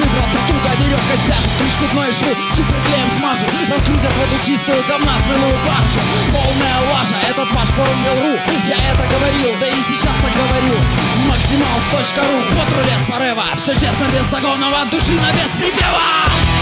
выбрался туго, веревкой свяжут, крышку дно и швы суперклеем смажут, разгрузят воду чистую, говна смелую баржу. Полная лажа, этот ваш форум Mail.ru. Я это говорил, да и сейчас так говорю. Максималс.ру, Потрулес Forever. Все честно, без загонов, от души на без припева.